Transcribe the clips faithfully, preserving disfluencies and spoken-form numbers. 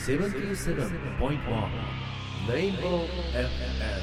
セブンティーセブンポイントワン レインボー エフエム。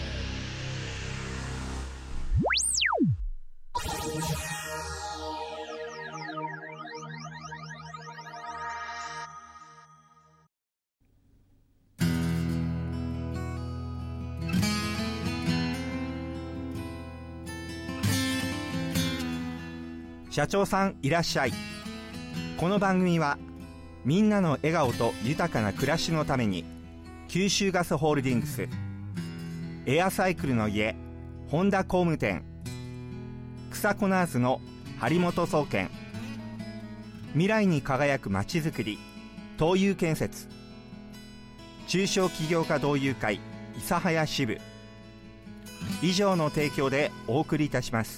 社長さんいらっしゃい。この番組はみんなの笑顔と豊かな暮らしのために九州ガスホールディングス、エアサイクルの家本田工務店、草コナーズの張本総研、未来に輝くまちづくり東友建設、中小企業家同友会諫早支部以上の提供でお送りいたします。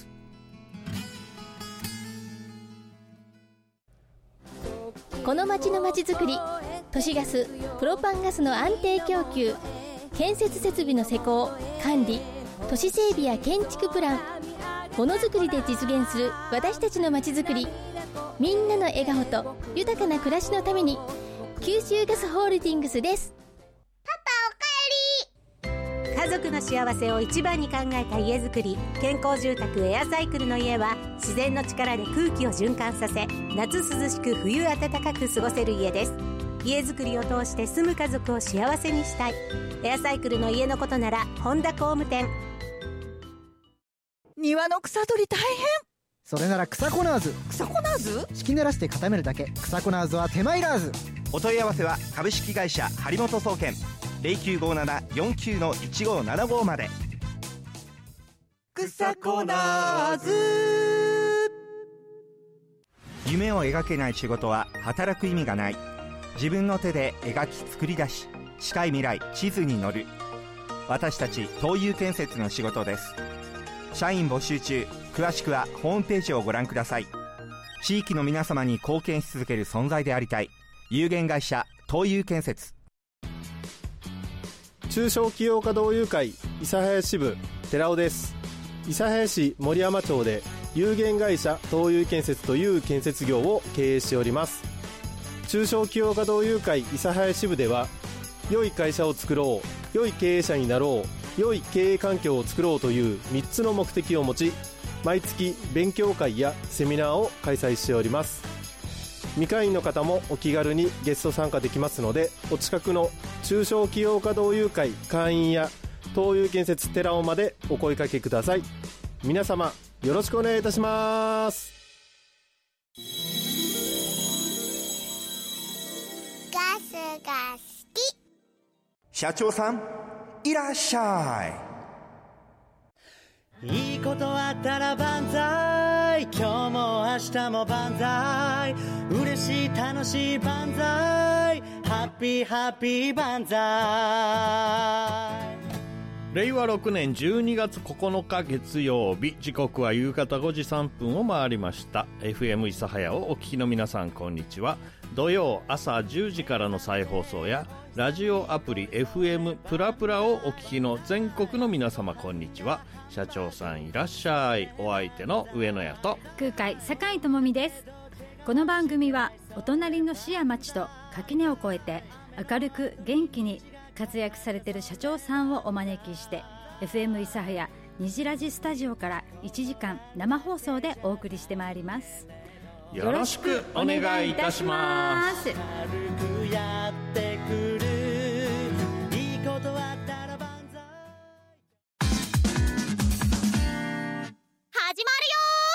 この町のまちづくり、都市ガス、プロパンガスの安定供給、建設設備の施工、管理、都市整備や建築プラン、ものづくりで実現する私たちのまちづくり、みんなの笑顔と豊かな暮らしのために九州ガスホールディングスです。 パパおかえり。家族の幸せを一番に考えた家づくり、健康住宅エアサイクルの家は自然の力で空気を循環させ、夏涼しく冬暖かく過ごせる家です。家づくりを通して住む家族を幸せにしたい。エアサイクルの家のことなら本田工務店。 庭の草取り大変。 それなら草コナーズ。 草コナーズ？ 敷き濡らして固めるだけ。草コナーズは手間いらず。 お問い合わせは株式会社張本総研 ゼロきゅうごなな よんきゅう いちごななご まで。 草コナーズ。 夢を描けない仕事は働く意味がない。自分の手で描き作り出し、近い未来地図に乗る。私たち東友建設の仕事です。社員募集中。詳しくはホームページをご覧ください。地域の皆様に貢献し続ける存在でありたい。有限会社東友建設。 中小企業家同友会諫早支部寺尾です。諫早市森山町で有限会社東友建設という建設業を経営しております。中小企業家同友会諫早支部では、良い会社を作ろう、良い経営者になろう、良い経営環境を作ろうというみっつの目的を持ち、毎月勉強会やセミナーを開催しております。未会員の方もお気軽にゲスト参加できますので、お近くの中小企業家同友会会員や東友建設寺尾までお声かけください。皆様よろしくお願いいたします。 ガスが好き。 社長さんいらっしゃい。いいことあったら万歳、今日も明日も万歳、嬉しい楽しい万歳、ハッピーハッピー万歳。 れいわろくねんじゅうにがつここのか月曜日、時刻は夕方ごじさんぷんを回りました。 エフエム 諫早をお聞きの皆さん、こんにちは。土曜朝じゅうじからの再放送やラジオアプリ エフエム プラプラをお聞きの全国の皆様、こんにちは。社長さんいらっしゃい。お相手の上野屋と空海酒井智美です。この番組はお隣の市や町と垣根を越えて明るく元気に活躍されている社長さんをお招きして エフエム 諫早虹ラジスタジオからいちじかん生放送でお送りしてまいります。 よろしくお願いいたします。 軽くやってくる、いいことあったら万歳。 始まるよ。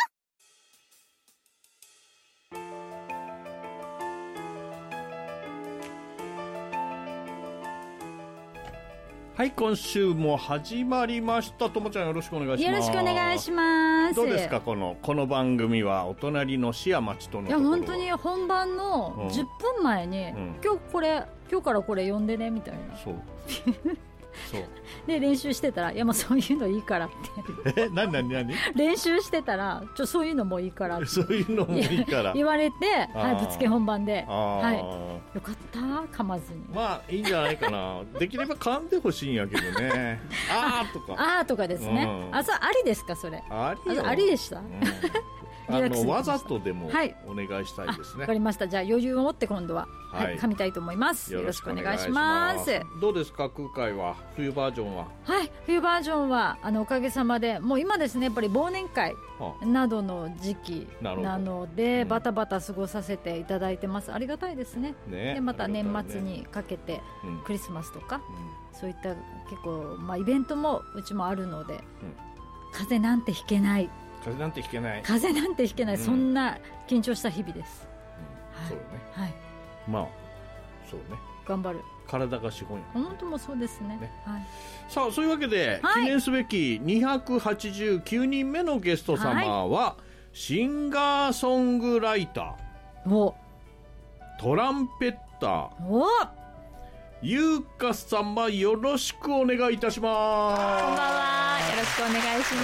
はい、今週も始まりました。ともちゃんよろしくお願いします。 よろしくお願いします。 どうですか、このこの番組はお隣の市や町とのところ。 いや本当に本番のじゅっぷんまえに、うん、今日これ今日からこれ読んでねみたいな。そうそうで練習してたら、いやもうそういうのいいからってえ何何何練習してたら、ちょそういうのもいいからってそういうのもいいから言われて、はい、ぶつけ本番で、 はい、 よかった噛まずに。 まあいいんじゃないかなできれば噛んでほしいんやけどねあーとかあーとかですね、うん、あ、それありですか、それ。 ありよ。 ありでした、うんあのわざとでもお願いしたいですね。 わかりました。じゃあ余裕を持って今度は、はいはい、噛みたいと思います。よろしくお願いします。 どうですか空海は冬バージョンは。 はい、冬バージョンはあのおかげさまでもう今ですねやっぱり忘年会などの時期なので、うん、バタバタ過ごさせていただいてます。ありがたいですね。ね、でまた年末にかけて、ね、クリスマスとか、うん、そういった結構、まあ、イベントもうちもあるので、うん、風邪なんてひけない風邪なんてひけない風邪なんてひけない、うん、そんな緊張した日々です、 うんはい、そうね、はい、まあそうね頑張る体が資本や、 本当もそうですね、ねはい、さあそういうわけで、はい、記念すべきにひゃくはちじゅうきゅうにんめのゲスト様は、はい、シンガーソングライターおトランペッターおゆうか様よろしくお願いいたします。こんばんは、よろしくお願いし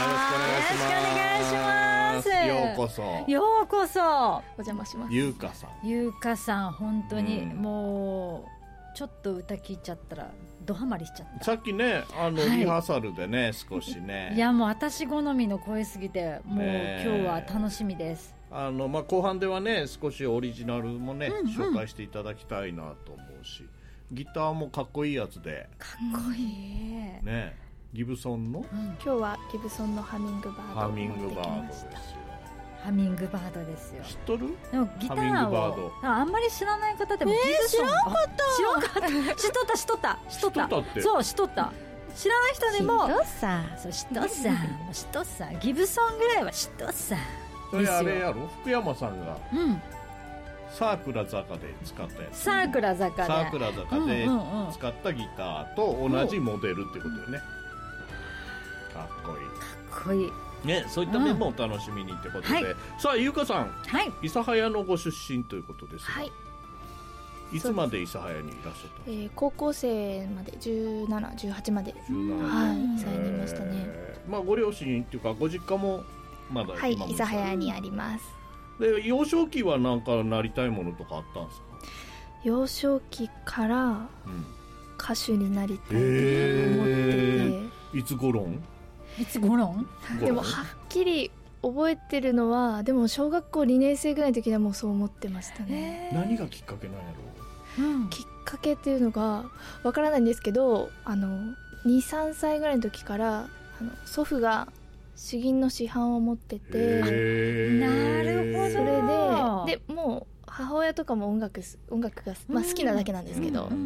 ます。 よろしくお願いします。ようこそようこそお邪魔します。 ゆうかさんゆうかさん本当に、うん、もうちょっと歌聞いちゃったらドハマりしちゃった。 さっきねあの、はい、リハーサルでね少しねいやもう私好みの声すぎてもう、ね、今日は楽しみです。 あの、まあ、後半ではね少しオリジナルもね、うんうん、紹介していただきたいなと思うし、ギターもかっこいいやつでかっこいいね。ギブソンの、うん、 今日はギブソンのハミングバードハミングバードですよ。 ハミングバードですよ。 知っとる？ でもギターをあんまり知らない方でも、えー、ギブソン知らんかった知らんかった知っとった知っとった知っとったそう知っとった知らない人でも知っとっさそう知っとっさ知っとっさギブソンぐらいは知っとっさそれあれやろ福山さんがうんサークラ坂で使ったやつ、 サークラ坂でサークラ坂で使ったギターと同じモデルってことよね、うん、かっこいいかっこいいね、そういった面もお楽しみにってことで、うんはい、さあゆうかさん、はい、諫早のご出身ということですが、はい、いつまで諫早にいらっしゃった、 えー、高校生までじゅうなな、じゅうはちまでじゅうなな、はい、諫早にいましたね、 えーまあ、ご両親っていうかご実家もまだはい諫早にあります。 で幼少期は何かなりたいものとかあったんですか？ 幼少期から歌手になりたいと思ってて、えー、いつごろんいつごろんでもはっきり覚えてるのはでも小学校にねん生ぐらいの時にはもうそう思ってましたね。 何がきっかけなんやろう、うん、きっかけっていうのがわからないんですけどあのに、さんさいぐらいの時からあの祖父が詩吟の師範を持ってて、 なるほど。 それででもう母親とかも音楽音楽が、まあ、好きなだけなんですけど、うんうんうん、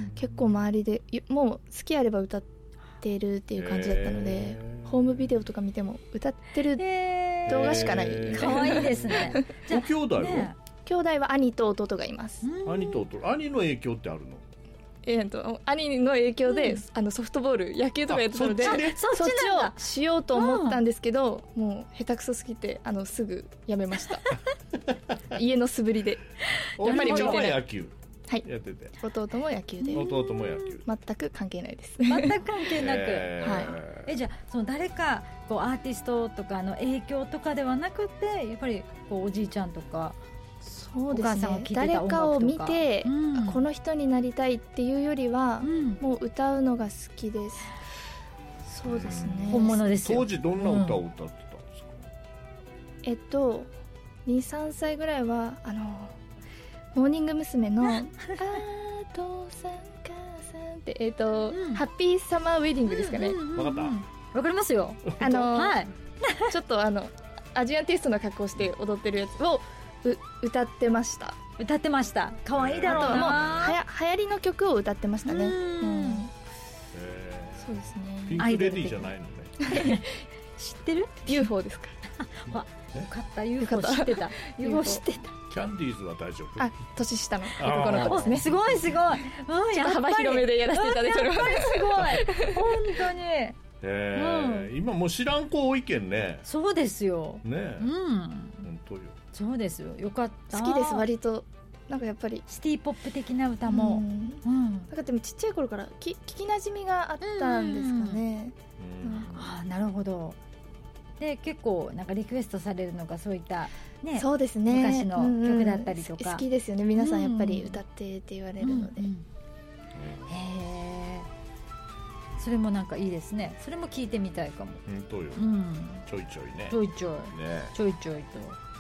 結構周りでもう好きあれば歌ってるっていう感じだったので、ホームビデオとか見ても歌ってる動画しかない。 可愛いですね。 じゃあ兄弟は、ね、 兄弟は兄と弟がいます。 兄と弟、兄の影響ってあるの？ えー、と兄の影響で、うん、あのソフトボール野球とかやってたのでそっち、ね、そっちをしようと思ったんですけど、うん、もう下手くそすぎてあのすぐやめました家の素振りでやっぱり向いてない野球はいやってて弟も野球で弟も野球全く関係ないです全く関係なく、えーはい、えじゃあその誰かこうアーティストとかの影響とかではなくてやっぱりこうおじいちゃんとかそうですね、誰かを見て、うん、この人になりたいっていうよりは、うん、もう歌うのが好きです。そうですね、 うん、本物ですよ。 当時どんな歌を歌ってたんですか？ うん、えっとに、さんさいぐらいはあのモーニング娘。のあ父さん母さんってえっと、うん、ハッピーサマーウェディングですかね。 わかった？ わかりますよ。 あの、はい、ちょっとあのアジアンテイストな格好して踊ってるやつを歌ってました歌ってました可愛いだろうな。あともうはや流行りの曲を歌ってましたね。うん、うんそうですね。 ピンクレディーじゃないのね知ってる？ ユーフォー ですか？ わよかった ユーフォー 知ってたユーフォー 知ってた。 キャンディーズは大丈夫？ あ年下の男の子ですね。 すごいすごい、うん、 ちょっと幅広めでやらせていただいております。 やっぱりすごい本当にえーうん、今もう知らん子多いけんね。 そうですよね、うん、本当よ。 そうですよよかった。 好きです割と。なんかやっぱりシティポップ的な歌も、うんうん、なんかでもちっちゃい頃からき聞きなじみがあったんですかね。 うんうん、あなるほど。で結構なんかリクエストされるのがそういった、ね、 そうですね、 昔の曲だったりとか、 うんうん、好きですよね皆さんやっぱり歌ってって言われるので、うんうんうん、へえそれもなんかいいですね。それも聞いてみたいかも。 本当よ、 うん、 ちょいちょいねちょいちょい、 ね、 ちょいちょいと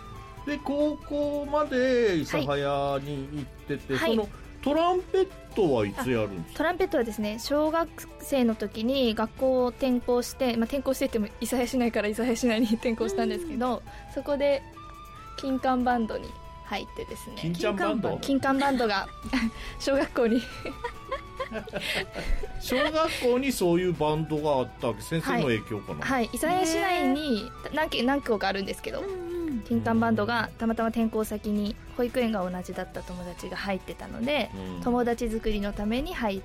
で高校まで諫早に行ってて、 はい、 そのトランペットはいつやるんですか？ トランペットはですね、小学生の時に学校を転校して、まあ、転校してっても諫早市内から諫早市内に転校したんですけど、そこで金管バンドに入ってですね、 金ちゃんバンド金管バンドが小学校に小学校にそういうバンドがあったわけ、先生の影響かな。 はい、諫早市内に何軒何校かあるんですけど、金管バンドがたまたま転校先に保育園が同じだった友達が入ってたので、うん、友達作りのために入って、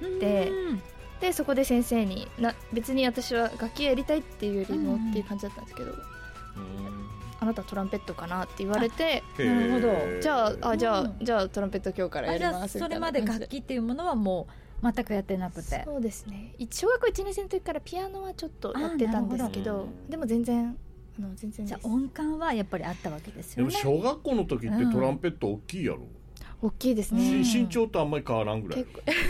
うん、でそこで先生にな別に私は楽器やりたいっていうよりもっていう感じだったんですけど、うん、あなたトランペットかなって言われて、 なるほど、 じゃあ、あ、じゃあ、じゃあトランペット今日からやりますみたいな。 それまで楽器っていうものはもう全くやってなくて。 そうですね、小学校いちねん生の時からピアノはちょっとやってたんですけど、でも全然あの全然です。 じゃあ音感はやっぱりあったわけですよね。 でも小学校の時ってトランペット大きいやろ、 うん、大きいですね。 身長とあんまり変わらんぐらい。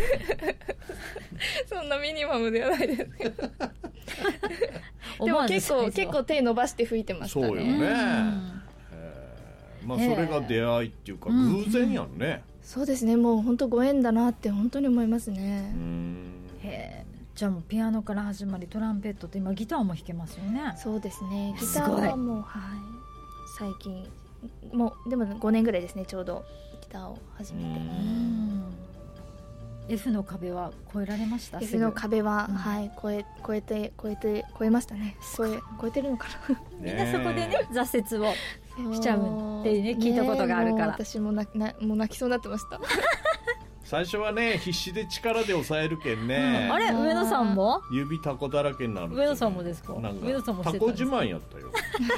そんなミニマムではないですけどでも結構結構手伸ばして吹いてましたね。そうよね、うん、えー、まあ、それが出会いっていうか偶然やんね、うん、 そうですね、もう本当ご縁だなって本当に思いますね。 うん、へー、じゃあもうピアノから始まりトランペットって今ギターも弾けますよね。 そうですね、ギターはもう、はい、最近もうでもごねんぐらいですね、ちょうどギターを始めて。うん、 F の壁は越えられました？ F の壁は、うん、はい、越え、越えて越えて越えましたね。越え、越えてるのかなみんなそこでね挫折をしちゃうってね聞いたことがあるから、 私もななもう泣きそうになってました最初はね必死で力で押さえるけんね、 うん、あれ上野さんも指タコだらけになる、ね、 上野さんもですか？ なんか上野さんもタコ自慢やったよ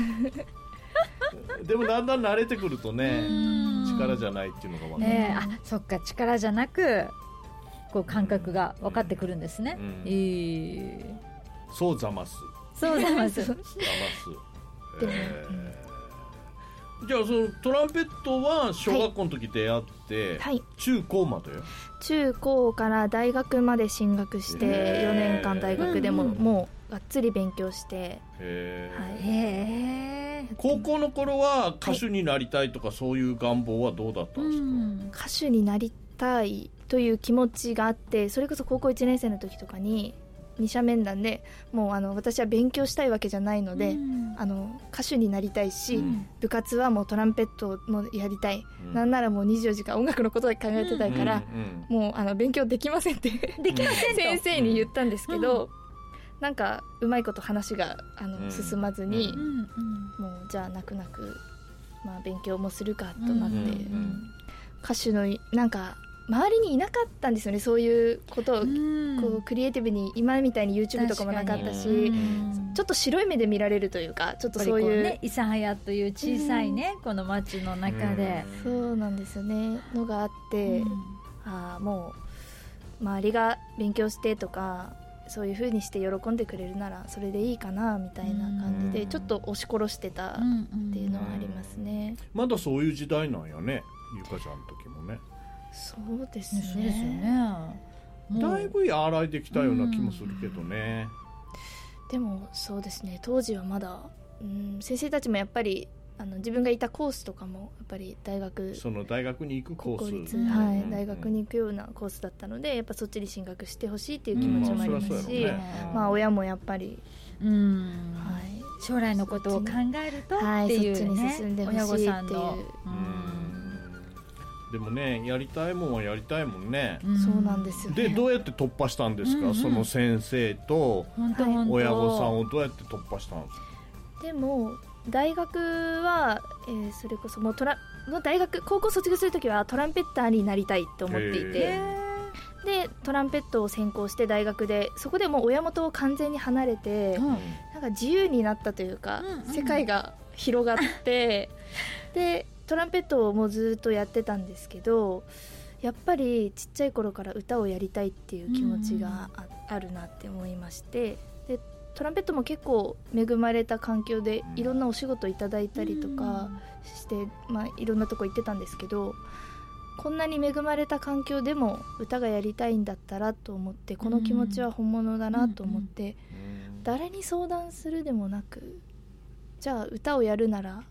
でもだんだん慣れてくるとね力じゃないっていうのが分かる、 ね、あ、そっか、力じゃなくこう感覚が分かってくるんですね、うんうん、えー、 そうざますそうざますざます、 えー、じゃあそのトランペットは小学校の時出会って、はい、中高まで？ 中高から大学まで進学してよねんかん大学でも、うんうん、もうがっつり勉強して、 へー、 はい、 へー、 高校の頃は歌手になりたいとか、はい、そういう願望はどうだったんですか？うん、 歌手になりたいという気持ちがあって、それこそ高校いちねん生の時とかに二者面談でもうあの私は勉強したいわけじゃないので、うん、あの歌手になりたいし、うん、部活はもうトランペットもやりたい、うん、なんならもうにじゅうよじかん音楽のことだけ考えてたから、うんうん、もうあの勉強できませんってできません先生に言ったんですけど、うん、なんかうまいこと話があの、うん、進まずに、うんうん、もうじゃあ泣く泣く、まあ、勉強もするかとなって、うんうんうん、歌手のなんか周りにいなかったんですよね、そういうことを、うん、こうクリエイティブに今みたいに YouTube とかもなかったし、うん、ちょっと白い目で見られるというか、ちょっとそういうね、諫早という小さいね、うん、この町の中で、 うん、そうなんですよねのがあって、うん、あもう周りが勉強してとかそういう風にして喜んでくれるならそれでいいかなみたいな感じで、うん、ちょっと押し殺してたっていうのはありますね、 うん、まだそういう時代なんやね、ゆかちゃんの時もね。 そうですね、 そうですよね、 だいぶ和らいできたような気もするけどね、 うん、でもそうですね、当時はまだ、うん、先生たちもやっぱりあの自分がいたコースとかもやっぱり大学その大学に行くコース、 国立、はい、大学に行くようなコースだったので、やっぱそっちに進学してほしいっていう気持ちもありますし、うん、まあ、ね、まあ親もやっぱり、 うん、はい、将来のことを考えるとっていうね、はい、そっちに進んでほしいっていう、親御さんの、うんでもね、やりたいもんはやりたいもんね、 うん、そうなんですよね。 でどうやって突破したんですか、うんうん、その先生と親御さんをどうやって突破したんですか？ でも大学は、えー、それこそもうトラの大学高校卒業するときはトランペッターになりたいと思っていて、でトランペットを専攻して大学でそこでもう親元を完全に離れて、うん、なんか自由になったというか、うんうん、世界が広がってでトランペットをもうずっとやってたんですけど、やっぱりちっちゃい頃から歌をやりたいっていう気持ちが あ,、うん、あるなって思いまして、でトランペットも結構恵まれた環境でいろんなお仕事いただいたりとかして、まあ、いろんなとこ行ってたんですけど、こんなに恵まれた環境でも歌がやりたいんだったらと思って、この気持ちは本物だなと思って、誰に相談するでもなく、じゃあ歌をやるなら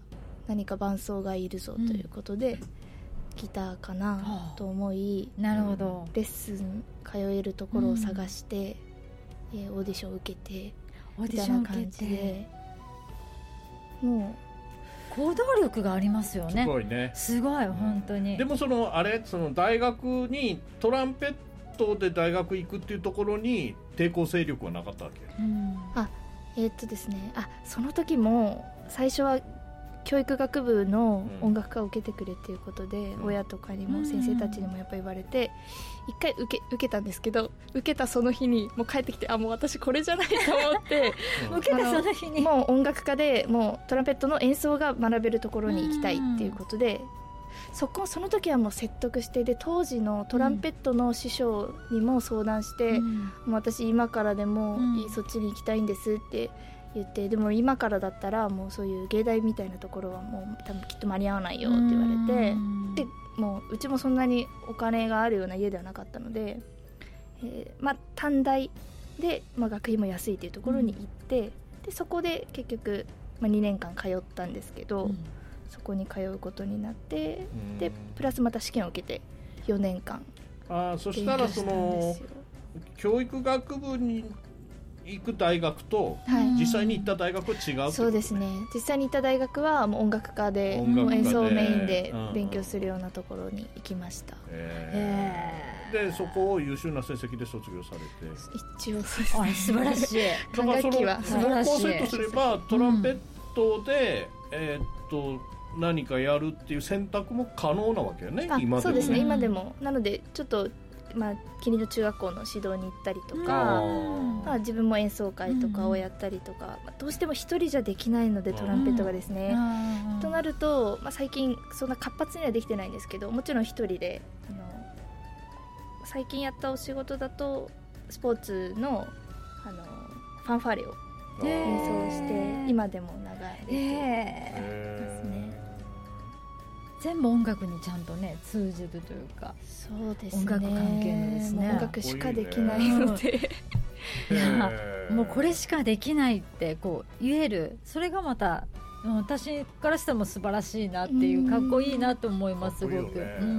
何か伴奏がいるぞということで、うん、ギターかなと思い、 なるほど、 レッスン通えるところを探して、うん、えー、オーディションを受けてみたいな感じで、もう行動力がありますよね。 すごいね、 すごい本当に。 でもそのあれその大学にトランペットで大学行くっていうところに抵抗勢力はなかったわけ、 うん、あえー、っとですねあその時も最初は教育学部の音楽科を受けてくれっていうことで、うん、親とかにも先生たちにもやっぱり言われて、うん、一回受け、受けたんですけど、受けたその日にもう帰ってきて、あもう私これじゃないと思って受けたその日にもう音楽科でもうトランペットの演奏が学べるところに行きたいっていうことで、うん、そこその時はもう説得して、で当時のトランペットの師匠にも相談して、うん、もう私今からでも、うん、そっちに行きたいんですって言って、でも今からだったらもうそういう芸大みたいなところはもう多分きっと間に合わないよって言われて、でもううちもそんなにお金があるような家ではなかったので、えーまあ、短大で、まあ、学費も安いっていうところに行って、うん、でそこで結局、まあ、にねんかん通ったんですけど、うん、そこに通うことになって、でプラスまた試験を受けてよねんかん。 あそしたらその教育学部に行く大学と、はい、実際に行った大学は違う、ね、 そうですね、実際に行った大学はもう音楽科で、もう演奏をメインで勉強するようなところに行きました、 えー、でそこを優秀な成績で卒業されて、 一応そうですね、 素晴らしいだからその方向性とすればトランペットで、うん、えー、っと何かやるっていう選択も可能なわけよね、今でもね。 そうですね、今でも。なのでちょっとまあ、近隣の中学校の指導に行ったりとか、まあ、自分も演奏会とかをやったりとか、まあ、どうしても一人じゃできないのでトランペットがですね、となると、まあ、最近そんな活発にはできてないんですけど、もちろん一人であの最近やったお仕事だとスポーツ の, あのファンファーレを演奏して今でも流れてますね。 全部音楽にちゃんとね通じるというか、 そうですね、 音楽関係のですね、 音楽しかできないので、 いやもうこれしかできないってこう言える、それがまた私からしても素晴らしいなっていう、かっこいいなと思います、すごく、ね、うん、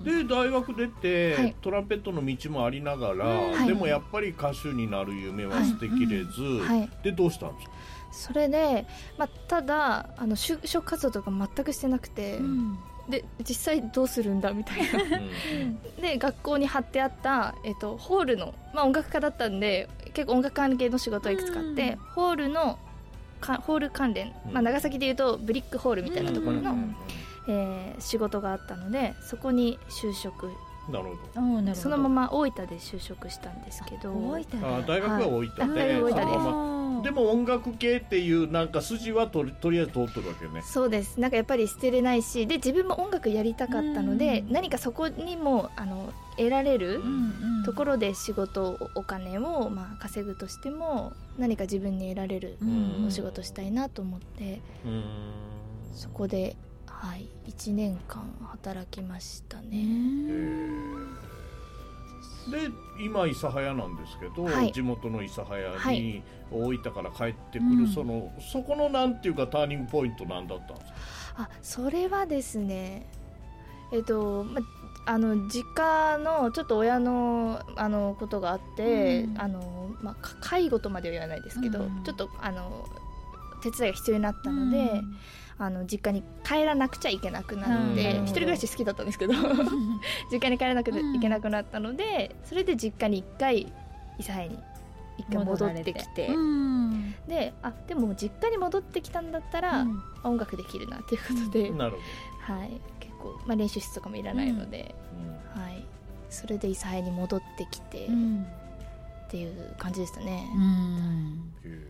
で大学出て、はい、トランペットの道もありながら、はい、でもやっぱり歌手になる夢は捨てきれず、はいはい、でどうしたんですか？ それで、まあ、ただあの就職活動とか全くしてなくて、うん、で実際どうするんだみたいなで学校に貼ってあった、えっと、ホールの、まあ、音楽家だったんで結構音楽関係の仕事をいくつかあって、うん、ホールのかホール関連、まあ、長崎でいうとブリックホールみたいなところの、うんえー、仕事があったのでそこに就職。 なるほど。 そのまま大分で就職したんですけど。 大分あ大学は大分で、 はい、大分です。 でも音楽系っていうなんか筋はと り, とりあえず通ってるわけよね。 そうです。なんかやっぱり捨てれないし、で自分も音楽やりたかったので、何かそこにもあの得られるところで仕事お金をまあ稼ぐとしても何か自分に得られるお仕事したいなと思って、うんそこで、はい、いちねんかん働きましたね。 で今諫早なんですけど、はい、地元の諫早に大分から帰ってくる、はい、そのそこのなんていうかターニングポイントなんだったんですか？ あそれはですねえっと、ま、あの実家のちょっと親のあのことがあって、うんあのま、介護とまでは言わないですけど、うん、ちょっとあの手伝いが必要になったので、うんあの実家に帰らなくちゃいけなくなって、うん、一人暮らし好きだったんですけど実家に帰らなくちゃいけなくなったので、それで実家に一回諫早に一回戻ってきて、うん、であでも実家に戻ってきたんだったら、うん、音楽できるなということで、 なるほど、はい、結構、まあ、練習室とかもいらないので、うんはい、それで諫早に戻ってきて、うん、っていう感じでしたね。うん、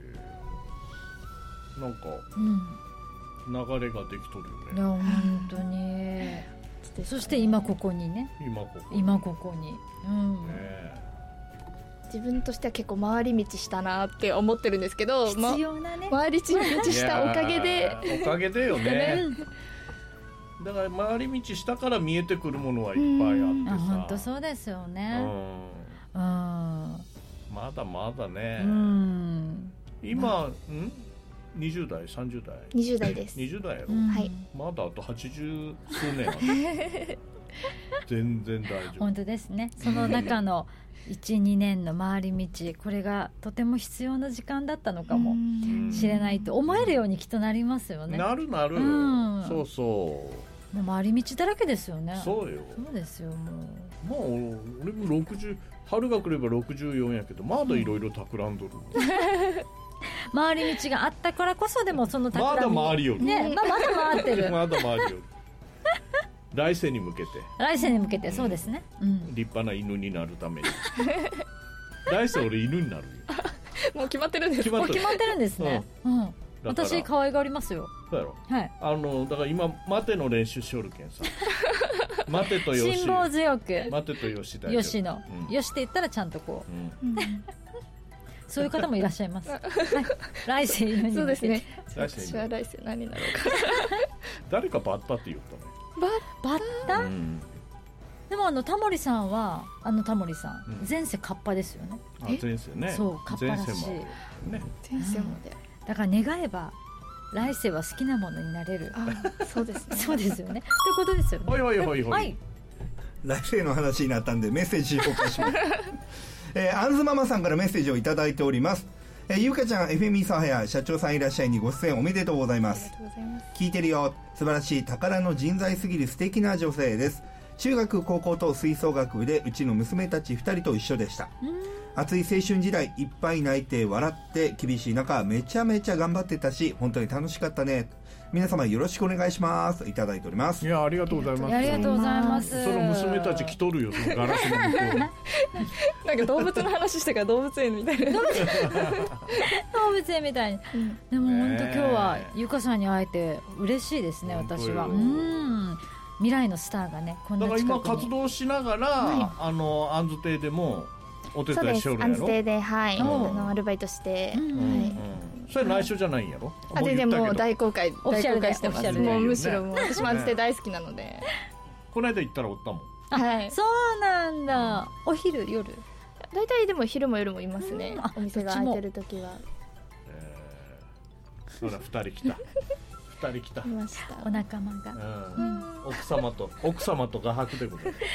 なんか、うん流れができとるよね。 いや本当にそして今ここにね今ここに今ここに、うんね、自分としては結構回り道したなって思ってるんですけど、 必要なね、 ま、回り道したおかげでおかげでよねだから回り道したから見えてくるものはいっぱいあってさ、 本当そうですよね、うん、うんまだまだね、うん今、うんにじゅう代さんじゅう代にじゅう代です。 にじゅう代やろ、 うん、はい。 まだあとはちじゅう数年ある全然大丈夫。 本当ですね。その中のいち、にねんの回り道、これがとても必要な時間だったのかもしれないと思えるようにきっとなりますよね。 なるなる、うん、そうそう回り道だらけですよね。 そうよ。 そうですよ。もうもう俺もろくじゅう、春が来ればろくじゅうよんやけどまだいろいろ企んどる、 うん、回り道があったからこそでもその企みまだ回りよる、 ね、まあ、まだ回ってるまだ回りよる来世に向けて来世に向けてそうですね、うん、 立派な犬になるために来世俺犬になるよもう決まってるんです。 もう決まってるんですね、うんうん、私可愛がりますよ。 そうやろ、 はい、 あのだから今待ての練習しおるけんさ待てとよし辛抱強く待てとよしだよしの、うん、よしって言ったらちゃんとこう、うん、そういう方もいらっしゃいます、はい、来世犬に。 そうですね。 私は来世何になろうか誰かバッタって言ったね。 バッタ、うん、でもあのタモリさんはあのタモリさん、うん、前世カッパですよね。 あ前世ね。 そうカッパらしい。 前世もね。 前世もで、 うん、だから願えば来世は好きなものになれる。 あそうですね。 そうですよね。ということですよね。 はいはいはいはい。はい、 来世の話になったんでメッセージ紹介します、えー、あんずママさんからメッセージをいただいております。えー、ゆうかちゃん エフエム 諫早社長さんいらっしゃいにご出演おめでとうございます。 ありがとうございます。 聞いてるよ、素晴らしい宝の人材すぎる素敵な女性です。中学高校と吹奏楽部でうちの娘たちふたりと一緒でした。熱い青春時代いっぱい泣いて笑って厳しい中めちゃめちゃ頑張ってたし本当に楽しかったね。皆様よろしくお願いしますいただいております。 いやありがとうございます。 ありがとうございます。 その娘たち来とるよそのガラスの向こうなんか動物の話してから動物園みたいな動物園みたいに、うん、でも本当今日はゆかさんに会えて嬉しいですね。私はうん未来のスターがねこんな近くに。 だから今活動しながら、はい、あのあんず亭でもお手伝いしおるんやろ。 そうです。あんず亭ではいあのアルバイトして、うんはいうんそれ内緒じゃないんやろ。 あ全然もう大公開大公開してます。もうむしろもう私もあんず亭大好きなので、ね、 この間行ったらおったもん。 はいそうなんだ。お昼夜大体でも昼も夜もいますね。お店が開いてる時は。 えー、ほらふたり来たふたり来たいました。 お仲間が、 うん、奥様と奥様と画伯でございます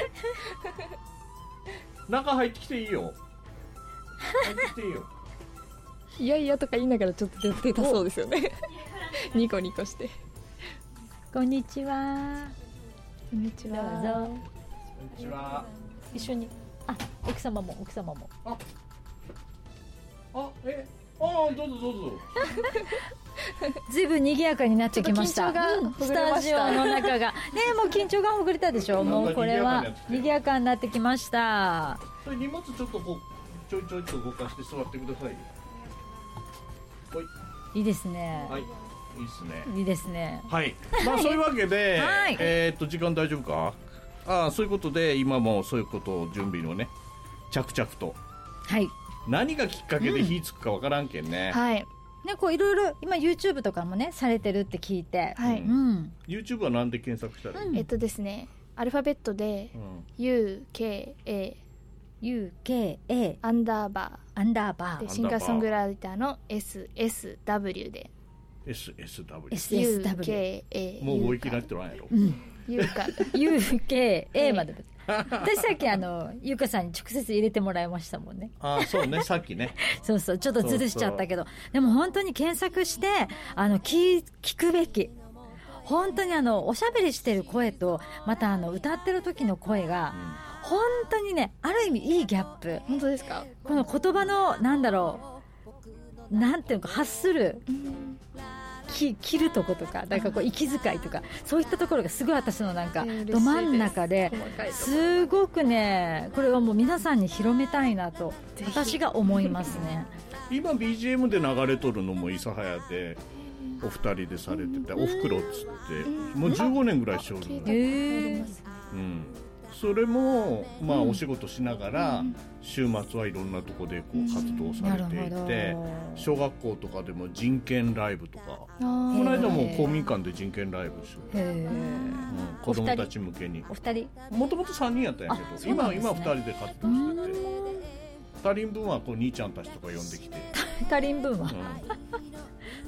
中入ってきていいよ入ってきていいよいやいやとか言いながらちょっと出たそうですよねニコニコしてこんにちは。 こんにちは。 どうぞ。 こんにちは。 一緒にあ奥様も奥様もああえあどうぞどうぞずいぶん賑やかになってきました。スタジオの中がねもう緊張がほぐれたでしょ。もうこれは賑やかになってきました。 それ荷物ちょっとこうちょいちょいと動かして座ってくださいよ。 いいですね。 はい、いいですね。 いいですね。 はい。まあそういうわけで、 はい、 えー、っと時間大丈夫か？ああそういうことで今もそういうことを準備のね着々と。 はい。 何がきっかけで火つくかわからんけんね。 うん、はい。 ねこういろいろ今 YouTube とかもねされてるって聞いて。 はい。 うん。 YouTube はなんで検索したらいい？ うん、えっとですねアルファベットで、うん、ユーケーエーユーケーエーアンダーバーアンダーバーでシンガーソングライターの エスエスダブリュー でエスエスダブリューエスエスダブリューユーケーエーもう覚えきられてないやろ、 うん、 ユーカユーケーエー まで私さっきあのゆうかさんに直接入れてもらいましたもんね。 あそうねさっきねそうそうちょっとずるしちゃったけどでも本当に検索してあの 聞, 聞くべき本当にあのおしゃべりしてる声とまたあの歌ってる時の声が、うん本当にねある意味いいギャップ。 本当ですか？ この言葉のなんだろうなんていうか発する、うん、き切るとことかなんかこう息遣いとかそういったところがすごい私のなんかど真ん中ですごくねこれはもう皆さんに広めたいなと私が思いますね。 今 ビージーエム で流れとるのも諫早でお二人でされてて、うん、おふくろっつってもうじゅうごねんぐらいしょるの、 うん、 うんそれも、まあ、お仕事しながら、うん、週末はいろんなところでこう活動されていて、うん、小学校とかでも人権ライブとかこの間も公民館で人権ライブしよう、うん、子供たち向けにお二人もともとさんにんやったんやけど、ね、今今ふたりで活動しててふたりぶんはこう兄ちゃんたちとか呼んできてふたりぶんは、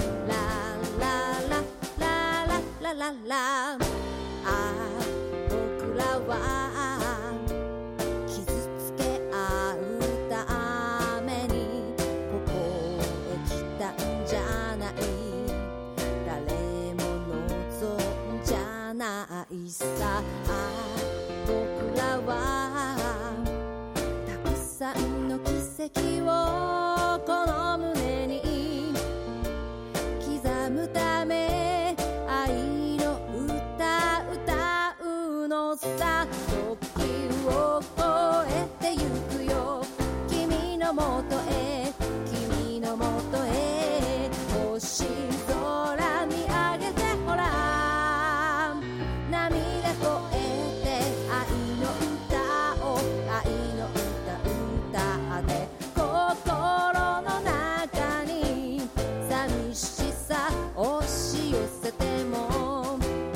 ラララ、ああ僕らは傷つけ合うためにここへ来たんじゃない、誰も望んじゃないさ、ああ僕らはたくさんの奇跡をこの胸に刻むため愛の歌歌うのさ、時を越えてゆくよ君のもとへ、君のもとへ、星空見上げてほら、涙こえて愛の歌を、愛の歌歌って心の中に寂しさ押し寄せても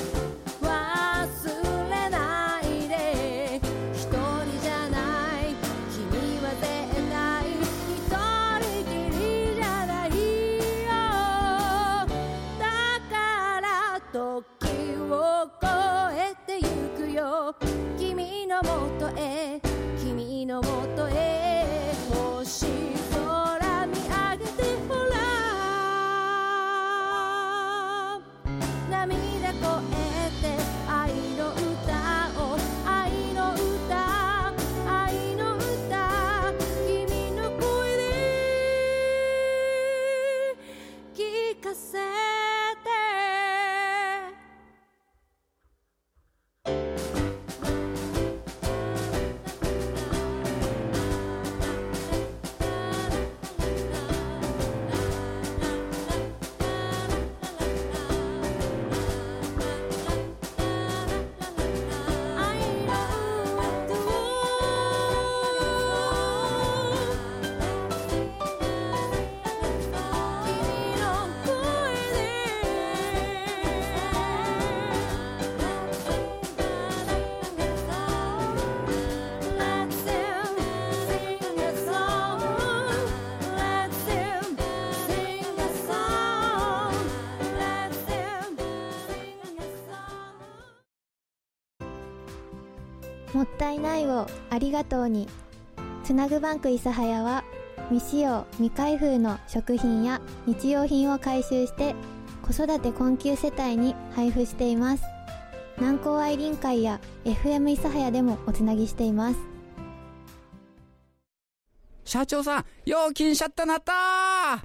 忘れないで、一人じゃない、君は絶対一人きりじゃないよ、だから時を越えてゆくよ君のもとへ、君のもとへ、星空見上げてほら、涙こえて愛の歌を、愛の歌、愛の歌、君の声で聞かせて。 もったいないをありがとうに。つなぐバンク諫早は未使用未開封の食品や日用品を回収して子育て困窮世帯に配布しています。南高愛林会や エフエム 諫早でもおつなぎしています。 社長さん、料金シャッターなったー。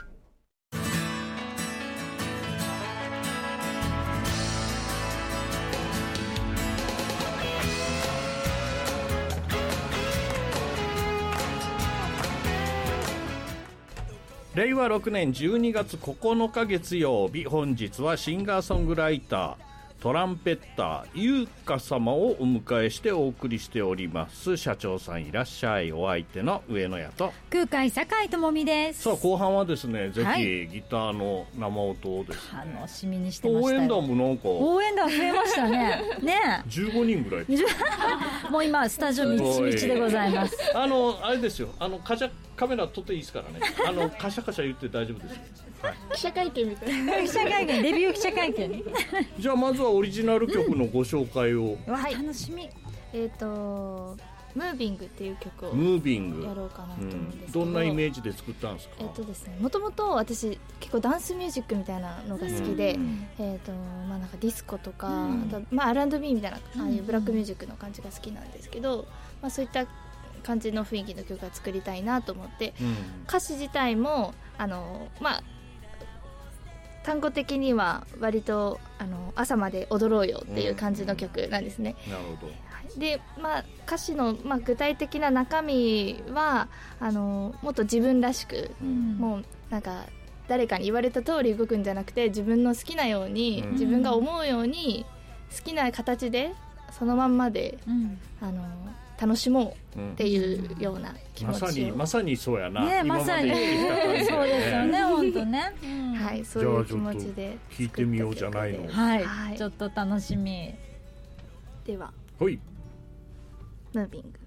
れいわろくねんじゅうにがつここのか月曜日、本日はシンガーソングライタートランペッター優香様をお迎えしてお送りしております。社長さんいらっしゃい。お相手の上野屋と空海酒井智美です。 さあ後半はですね、ぜひ、 はい、 ギターの生音をですね、 楽しみにしてましたよ。 応援団もなんか応援団増えましたねねじゅうごにんぐらいもう今スタジオみちみちでございます。 あのあれですよ、あのカシャカメラ撮っていいですからね、あのカシャカシャ言って大丈夫ですよ、はい、 記者会見みたいな記者会見、デビュー記者会見じゃあまずはオリジナル曲のご紹介を、 うん、はい、楽しみ。 えっ、ー、とムービングっていう曲をムービングやろうかなと思うんですけど、 うん、どんなイメージで作ったんですか？ えっ、ー、とですね、もともと私結構ダンスミュージックみたいなのが好きで、うん、えっ、ー、とまあなんかディスコとか、うん、あとまあ アールアンドビー みたいなああいうブラックミュージックの感じが好きなんですけど、まあそういった感じの雰囲気の曲が作りたいなと思って、うん、歌詞自体もあのまあ単語的には割とあの朝まで踊ろうよっていう感じの曲なんですね、 うん、なるほど。 で、まあ、歌詞の、まあ、具体的な中身はあのもっと自分らしく、うん、もうなんか誰かに言われた通り動くんじゃなくて自分の好きなように、うん、自分が思うように好きな形でそのまんまで、うん、あの楽しもうっていうような気持ちを、 まさにまさにそうやな、 ね、まさにそうですよね本当ね、 うん、はいそういう気持ちで聞いてみようじゃないの、 はい、はい、ちょっと楽しみではほいムービング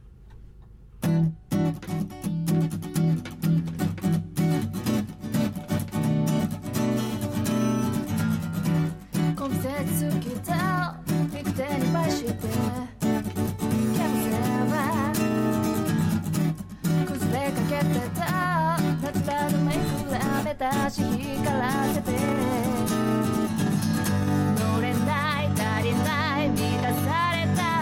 コンセツギター右手に回してキャンセルは崩れかけてた夏場のめくらめたし光らせて乗れない足りない満たされた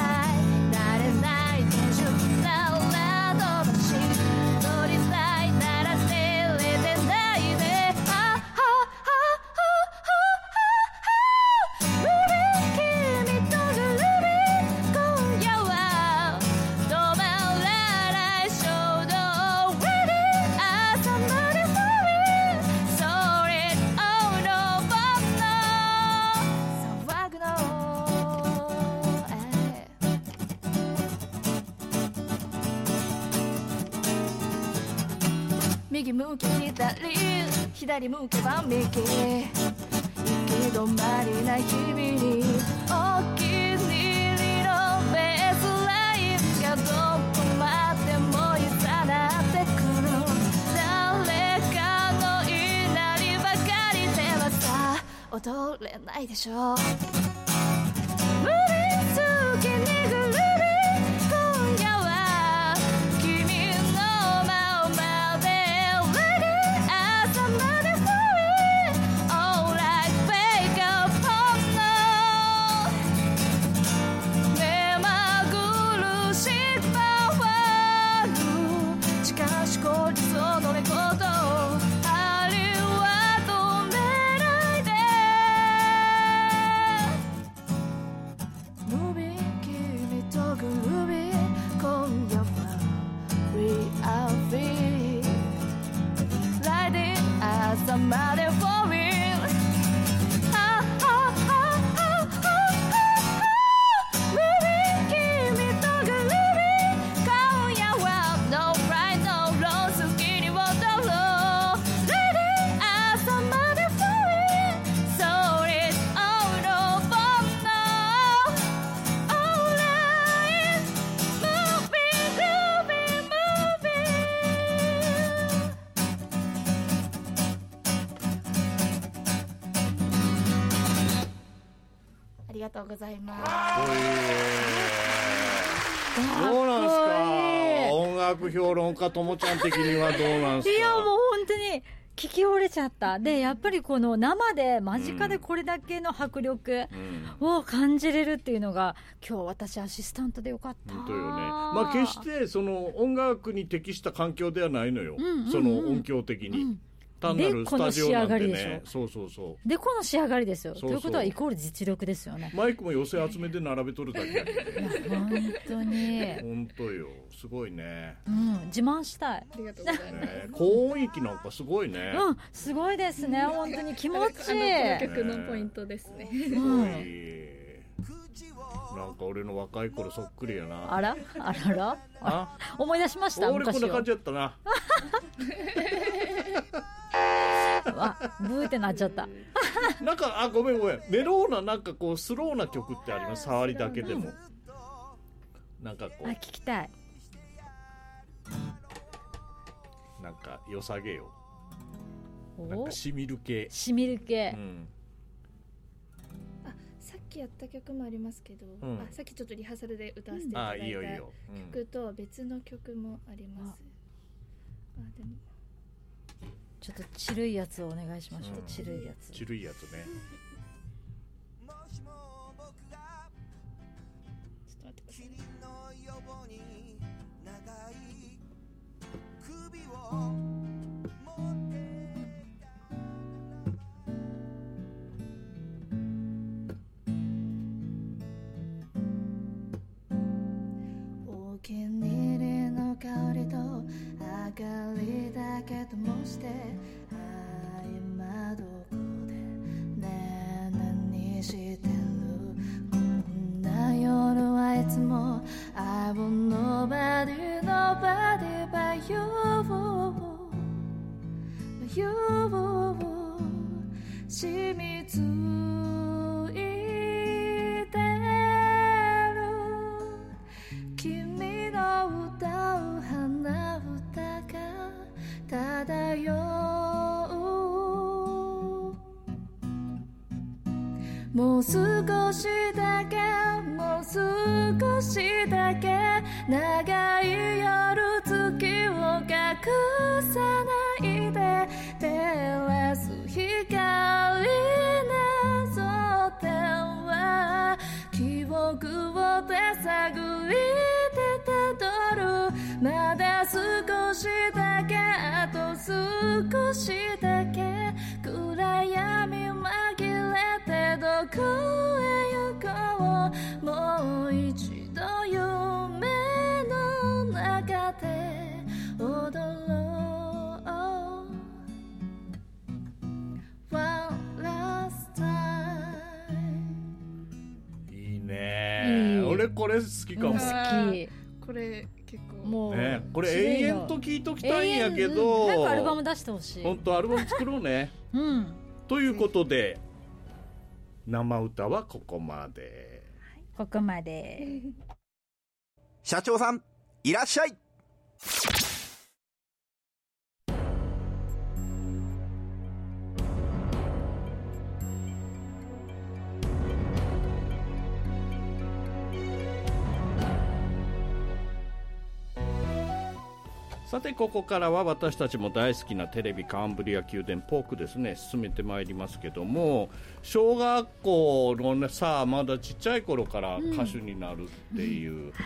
右向き左左向けば右行き止まりない日々にお気に入りのベースラインがどこまでもいざなってくる誰かの祈りばかりではさ踊れないでしょう無理つきにぐるり今夜は君の真までありがとうございます。 どうなんですか音楽評論家ともちゃん的にはどうなんですか。 いやもう本当に聞き折れちゃった。でやっぱりこの生で間近でこれだけの迫力を感じれるっていうのが、うん、今日私アシスタントでよかった。 本当よね。まあ決してその音楽に適した環境ではないのよ、うんうんうん、その音響的に、うん、単なるスタジオなんでね。そうそうそうでこの仕上がりですよ。そうそうということはイコール実力ですよね。 マイクも寄せ集めて並べとるだけやけどね。 本当に本当よすごいね、 うん、自慢したい。 ありがとうございます、 ね、高音域なんかすごいね。 うんすごいですね本当に気持ちいい。この曲のポイントですね。 すごい、なんか俺の若い頃そっくりやな。 あらあららあ思い出しました。 俺こんな感じやったな。 あブーってなっちゃったなんかあごめんごめんメローななんかこうスローな曲ってあります。触りだけでもなんかこうあ聞きたい。 なんか良さげよ。なんかしみる系しみる系、 うん、 あさっきやった曲もありますけど、うん、あさっきちょっとリハーサルで歌わせていただいた曲と別の曲もあります。あでもちょっとチルいやつをお願いしましょう、うん、チルいやつチルいやつね。 ちょっと待ってください。 気に入りの香りと明かりだけ灯して、ああ今どこでねえ何してる、こんな夜はいつも I want nobody nobody but you but you 染みついてる君の歌う花歌が漂う、もう少しだけもう少しだけ長い夜月を隠さないで、照らす光なぞっては記憶を手探りでたどる、まだ少しだけあと少しだけ暗闇紛れてどこへ行こう、もう一度夢の中で踊ろう One last time。 いいね。いい、俺これ好きかも。 好き。 これ結構もう、ね、これ延々と聴いときたいんやけど、 なんかアルバム出してほしい。 本当アルバム作ろうね。うん。ということで生歌はここまで。 ここまで。 社長さんいらっしゃい。 さてここからは私たちも大好きなテレビカンブリア宮殿ポークですね、進めてまいりますけども、小学校の、ね、さあまだちっちゃい頃から歌手になるっていう、うんうんはい、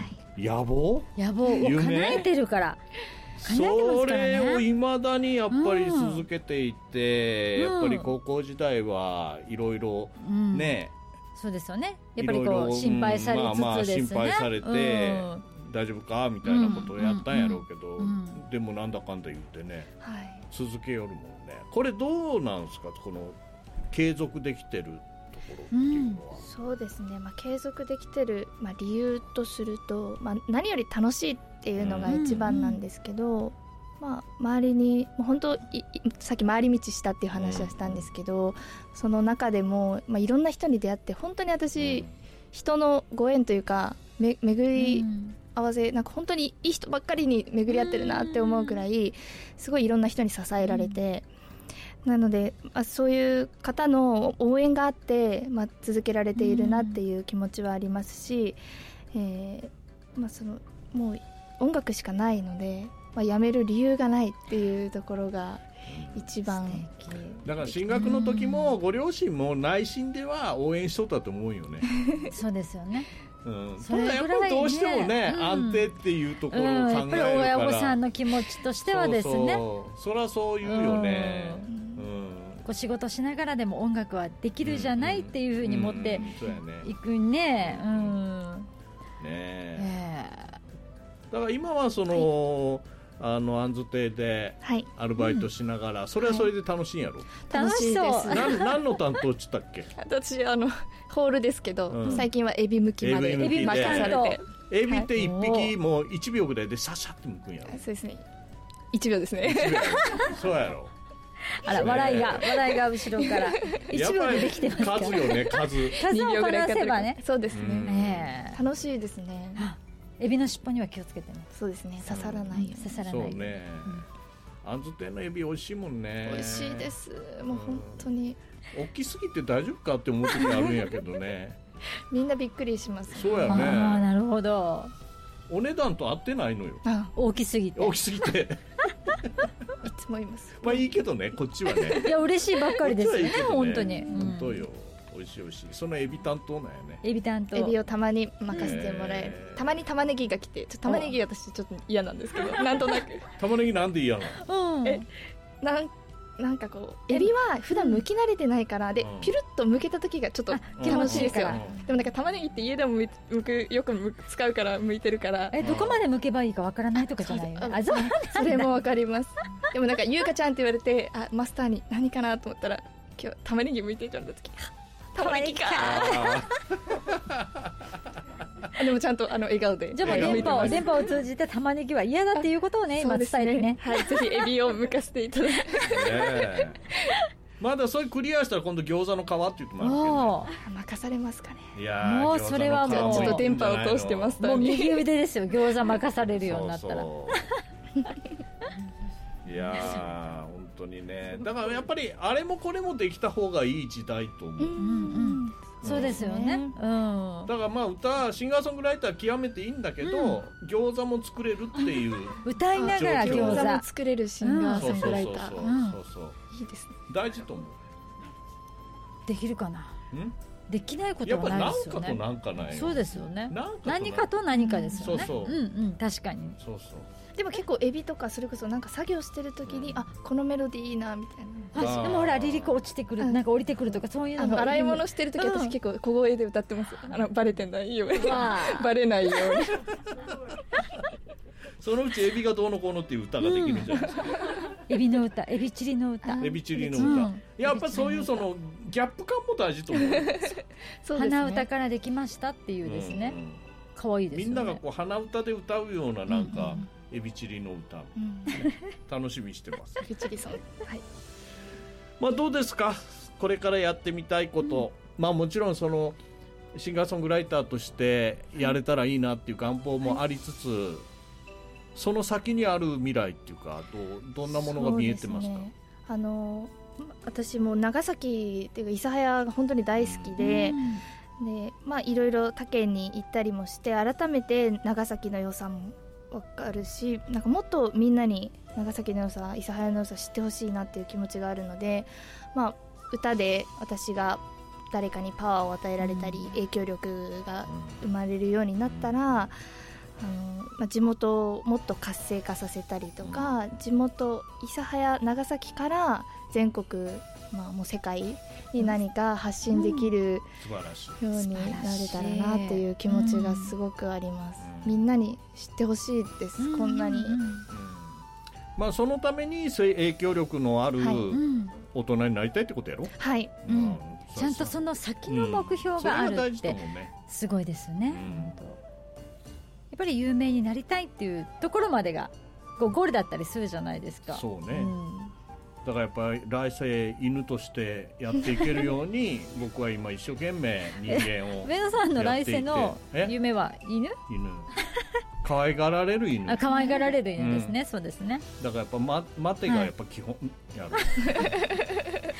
野望野望を叶えてるから叶えてますからね。 それをいまだにやっぱり続けていて、うん、やっぱり高校時代はいろいろね、 うん、そうですよね、やっぱりこう心配されつつですね、まあまあ心配されて、 うん大丈夫かみたいなことをやったんやろうけど、うんうんうん、でもなんだかんだ言ってね、はい、続けよるもんね。これどうなんですか、この継続できてるところっていうのは。 うん、そうですね、まあ、継続できてる、まあ、理由とすると、まあ、何より楽しいっていうのが一番なんですけど、うんうんまあ、周りにもう本当さっき回り道したっていう話はしたんですけど、うん、その中でも、まあ、いろんな人に出会って本当に私、うん、人のご縁というかめ巡り、うん合わせなんか本当にいい人ばっかりに巡り合ってるなって思うくらいすごいいろんな人に支えられて、うん、なので、まあ、そういう方の応援があって、まあ、続けられているなっていう気持ちはありますし、うんえーまあ、そのもう音楽しかないので、まあ、辞める理由がないっていうところが一番だから進学の時もご両親も内心では応援しとったと思うよねそうですよねうん、ただやっぱりどうしてもね、うん、安定っていうところを考えるから、うん、やっぱり親御さんの気持ちとしてはですね、 そうそうそりゃそう言うよね、うんうん、 こう仕事しながらでも音楽はできるじゃないっていうふうに持っていくね、うんうんうん、ねえー、だから今はその、はいあのアンズ亭でアルバイトしながら、はい、それはそれで楽しいんやろ、はい、 楽しそう。 何, 何の担当っつったっけ私あのホールですけど、うん、最近はエビ剥きまでエビ任されて、 エビって一匹もういちびょうぐらいでシャシャって剥くんやろ。 そうですね、いちびょうですねそうやろあら笑いが笑いが後ろからいちびょうでできてますから数よね数数をこなせばねそうですね、うんね楽しいですね。 エビの尻尾には気をつけてね。 そうですね、刺さらないように、うん、 刺さらないそうね、うん、あんず亭のエビ美味しいもんね。 美味しいです、もう本当に、 うん、大きすぎて大丈夫かって思う時あるんやけどねみんなびっくりします、ね、 そうやね。 ああなるほど。 お値段と合ってないのよ。 あ大きすぎて大きすぎていつも言いますまあいいけどね、こっちはねいや嬉しいばっかりですよね、本当に、 うん、本当よ、美味しい美味しい。そのエビ担当なんやね。 エビ担当。 エビをたまに任せてもらえる、えー、たまに玉ねぎが来て、ちょっと玉ねぎ私ちょっと嫌なんですけどなんとなく玉ねぎなんで嫌なの、 うん、えなんなんかこうエビは普段剥き慣れてないから、でピュルッと剥けた時がちょっと楽しいですよ。でもなんか玉ねぎって家でも剥くよく使うから剥いてるから、 えどこまで剥けばいいかわからないとかじゃないよね。あ、そうなんだ。 それもわかります。でもなんか優香ちゃんって言われて、あマスターに何かなと思ったら今日玉ねぎ剥いてって言われた時、玉ねぎかでもちゃんとあの笑顔で、 じゃあもう電波を電波を通じて玉ねぎは嫌だっていうことをね今伝えてね。 はい、ぜひエビを剥かせていただいてまだそれクリアしたら今度餃子の皮って言ってもらうけどね。 任されますかね。 いやもうそれはもうちょっと電波を通してます。 もう右腕ですよ、餃子任されるようになったら。 そうそういやー本当にね、だからやっぱりあれもこれもできた方がいい時代と思う。うんうんそうですよね、うん、 だからまあ歌シンガーソングライター極めていいんだけど、うん、餃子も作れるっていう歌いながら餃子も作れるシンガーソングライター、 そうそういいですね。 大事と思う。 できるかな。んできないことはないですよね。 やっぱ何かと何かないよ。 そうですよね。何かと何かですよね。 そうそう。 うんうん確かに。 そうそう。 でも結構エビとかそれこそなんか作業してる時に、うん、あこのメロディーいいなみたいな。 でもほらリリック落ちてくる、なんか降りてくるとかそういうのが洗い物してる時、私結構小声で歌ってます。あのバレてないようにバレないようにそのうちエビがどうのこうのっていう歌ができるんじゃないですか。 エビの歌、エビチリの歌、 エビチリの歌、うん、やっぱそういうそのギャップ感も大事と思う。 そうですね、鼻歌からできましたっていうですね、可、うん、愛いですよね。 みんながこう鼻歌で歌うようななんか、うんうん、エビチリの歌、うん、楽しみにしてます。 エビチリさん、はい。 まあどうですか、これからやってみたいこと、うん、まあもちろんそのシンガーソングライターとしてやれたらいいなっていう願望もありつつ、はい、その先にある未来っていうか、ど, どんなものが見えてますか？ そうですね、あの私も長崎っていうか諫早が本当に大好きで、うん、でまあいろいろ他県に行ったりもして改めて長崎の良さも分かるし、なんかもっとみんなに長崎の良さ、諫早の良さ知ってほしいなっていう気持ちがあるので、まあ、歌で私が誰かにパワーを与えられたり、うん、影響力が生まれるようになったら、あの、まあ、地元をもっと活性化させたりとか、地元諫早長崎から全国、まあ、もう世界に何か発信できるようになれたらなっていう気持ちがすごくあります。みんなに知ってほしいです、うん、こんなに、うんまあ、そのために影響力のある大人になりたいってことやろ。 はい、 うん、ちゃんとその先の目標があるってすごいですよね、うん、やっぱり有名になりたいっていうところまでがこうゴールだったりするじゃないですか。 そうね、うん、だからやっぱり来世犬としてやっていけるように僕は今一生懸命人間を上野さんの来世の夢は犬？ 犬可愛がられる犬。 あ、可愛がられる犬ですね、うん、そうですね。 だからやっぱ、ま、待てがやっぱ基本やる、はい、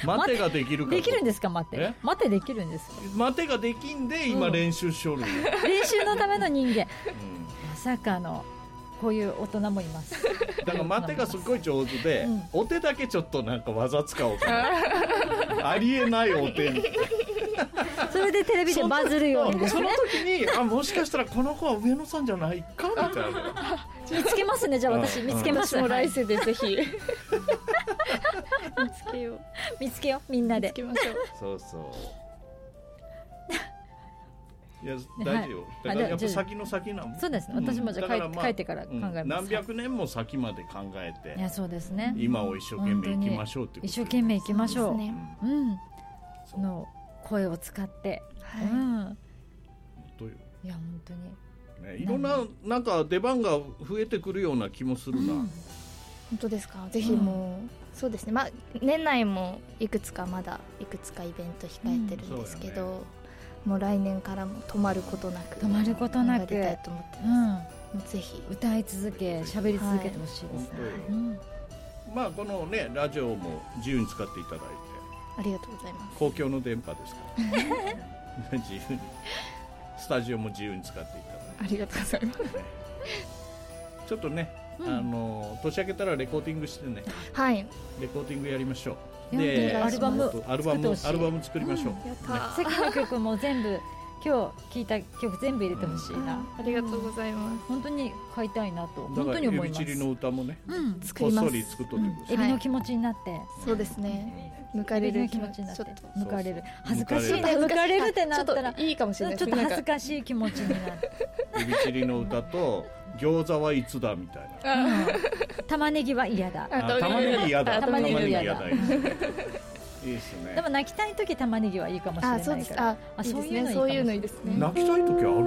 待てができるかできるんですか。待て待てできるんですか。 待てができんで今練習しょる、うん、 練習のための人間、うん、まさかのこういう大人もいます。 だから待てがすごい上手で、うん、お手だけちょっとなんか技使おうかなありえないお手にそれでテレビでバズるようにですね。 その時にあもしかしたらこの子は上野さんじゃないかみたいな見つけますね。じゃあ私見つけます、 うん、私も来世でぜひ見つけよう見つけようみんなで見つけましょう。 そうそういや大事よ、はい、だからやっぱ先の先なもん。 そうですね、私もじゃあ、うん、帰ってから考えます、うん、 何百年も先まで考えて、 いやそうですね、 今を一生懸命いきましょうっていうこと、 一生懸命いきましょう、ね、うん、その声を使って、はい、うん、本当よ。 いや本当に、 ね、いろんななんか出番が増えてくるような気もするな、うん、 本当ですか。ぜひもう、うん、そうですね、まあ、年内もいくつかまだいくつかイベント控えてるんですけど、うん、もう来年からも止まることなく止まることなく出たいと思ってます、うん、ぜひ歌い続け喋り続けてほしいですね、はい、うん、 まあこのねラジオも自由に使っていただいてありがとうございます。 公共の電波ですから自由にスタジオも自由に使っていただいてありがとうございます、ね、 ちょっとね、うん、あの年明けたらレコーディングしてね、 はい、 レコーディングやりましょう。 でアルバムアルバムアルバム作りましょう、うん、 やった、ね、世界の曲も全部今日聞いた曲全部入れてほしいな、うん、 ありがとうございます。 本当に買いたいなと本当に思います。 エビチリの歌もね、 うん、 作ります。 こっそり作っとってください、 うん、エビの気持ちになって、はい、 そうですね、抜かれる気持ちになって、 抜かれる恥ずかしいね、抜かれるってなったらいいかもしれない。 ちょっと恥ずかしい気持ちになってエビチリの歌と餃子はいつだみたいな、 うん、玉ねぎは嫌だ。 玉ねぎ嫌だ。 玉ねぎ嫌だ。 いいですね。 でも泣きたい時玉ねぎはいいかもしれないから。 あ、そうです。あ、あ、そういうのそういうのいいですね。 泣きたい時ある？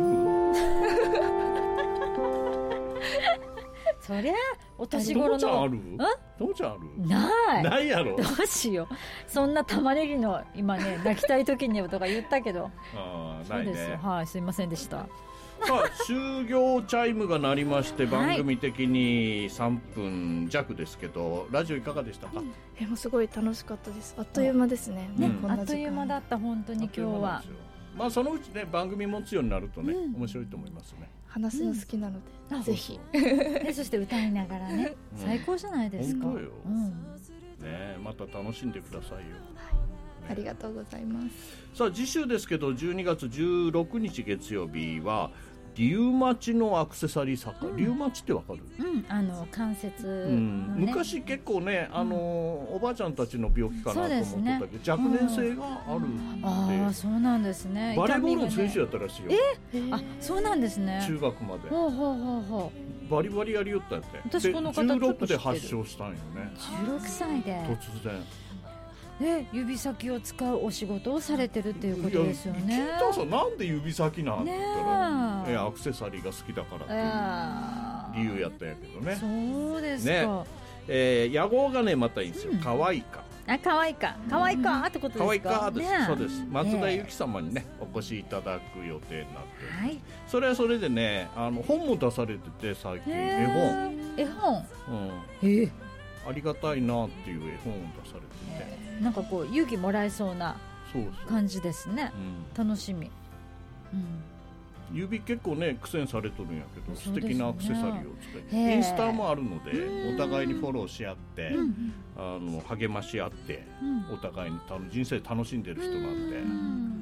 そりゃお年頃の。 どうちゃんある？どうちゃんある？ ない。 ないやろ。 どうしよう。そんな玉ねぎの今ね泣きたい時にとか言ったけど。 ああ、ないね。 そうですよ。はい、すいませんでした。 さあ終業チャイムが鳴りまして、番組的にさんぷん弱ですけど、はい、ラジオいかがでしたか？ えもうすごい楽しかったです。あっという間ですね、 ね、うん、あっという間だった本当に今日は。 まあそのうちね番組持つようになるとね、うん、面白いと思いますね。 話すの好きなので、うん、ぜひでそして歌いながらね、うん、最高じゃないですか。 本当よ、うん、ね、また楽しんでくださいよ。 ありがとうございます。 さあ次週ですけどじゅうにがつじゅうろくにち月曜日はリウマチのアクセサリー作家、うん、リウマチってわかる？ うん、あの関節の、ね、うん、 昔結構ね、あの、うん、おばあちゃんたちの病気かなと思ってたけど、ね、若年性があるんで、 うん、ああそうなんですね。 バレーボールの選手やったらしいよ。 えあそうなんですね。 中学までほうほうほうほうバリバリやりよったやって。 私この方じゅうろくで発症したんよね。 じゅうろくさいで突然で指先を使うお仕事をされてるっていうことですよね。 聞いたさなんで指先なんて言ったら、ね、アクセサリーが好きだからっていう理由やったんやけどね。 そうですか、 ね、えー、野号がねまたいいんですよ。可愛いかあ可愛いか可愛いかってことですか。 可愛いかです、ね、そうです。松田由紀様にねお越しいただく予定になって、はい、それはそれでねあの本も出されてて最近絵本絵本、 うん、えありがたいなっていう絵本を出されてて、 なんかこう勇気もらえそうな感じですね。そうそう、うん、楽しみ、うん、 指結構ね苦戦されとるんやけど、ね、素敵なアクセサリーを使ってインスタもあるのでお互いにフォローし合って、うん、あの励まし合って、うん、お互いに人生楽しんでる人なんで、うん、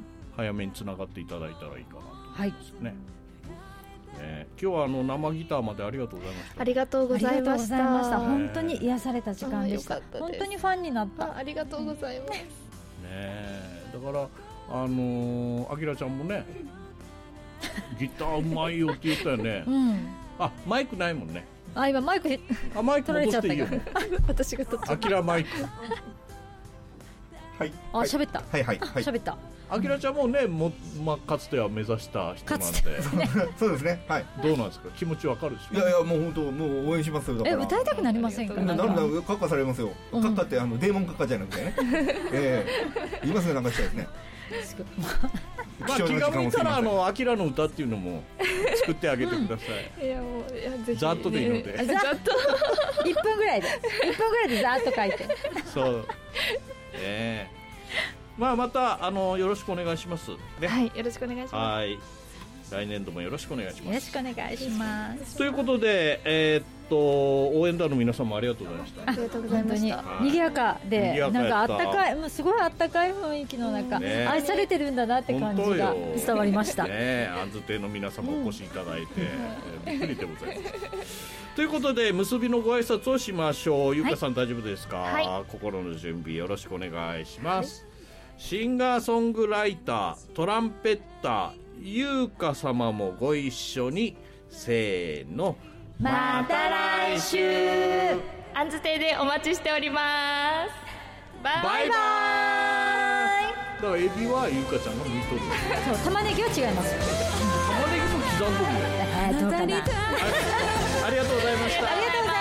早めにつながっていただいたらいいかなと思いますね、はい。えー、今日はあの生ギターまでありがとうございました。 ありがとうございました。 本当に癒された時間でした。本当にファンになった。 あ、ありがとうございます。ねえ、だからあのー、あきらちゃんもねギターうまいよって言ったよね、うん、あマイクないもんね。 あ今マイクあマイク戻していいよね。 私が取っちゃった。 あきらマイクはい。 あ喋った。 はいはいはい。 喋った。 あきらちゃんもねも、まあ、かつては目指した人なんでそうですね、はい。 どうなんですか気持ちわかるでしょ。 いやいやもう本当もう応援しますよ。だからえ歌いたくなりませんか。 なんだカッカされますよ。カッカってあのデーモンカッカじゃなくてねええ言いますねなんかしたですねまあ気が向いたらあのアキラの歌っていうのも作ってあげてください。 いやもういやぜひざっとでいいのでざっといっぷんぐらいでいっぷんぐらいでざっと書いてそうええまあまたあのよろしくお願いします、ね、 はいよろしくお願いします。 はい来年度もよろしくお願いします。 よろしくお願いします。 ということで、えー、っと応援団の皆さんもありがとうございました。 ありがとうございました。 賑やかでなんかあったかいもうすごいあったかい雰囲気の中、ね、愛されてるんだなって感じが伝わりました。 ねあんず亭の皆様お越しいただいて、うん、びっくりでございますということで結びのご挨拶をしましょう。ゆうかさん、はい、大丈夫ですか、はい、心の準備よろしくお願いします、はい、シンガーソングライタートランペッターゆうか様もご一緒にせーのまた来週あんず亭でお待ちしております。バイバイ。 バイバイ。だからエビはゆうかちゃんが剥いとる。 そう玉ねぎは違います玉ねぎも刻んどるね。 どうかな。 ありがとうございました。 ありがとうございました。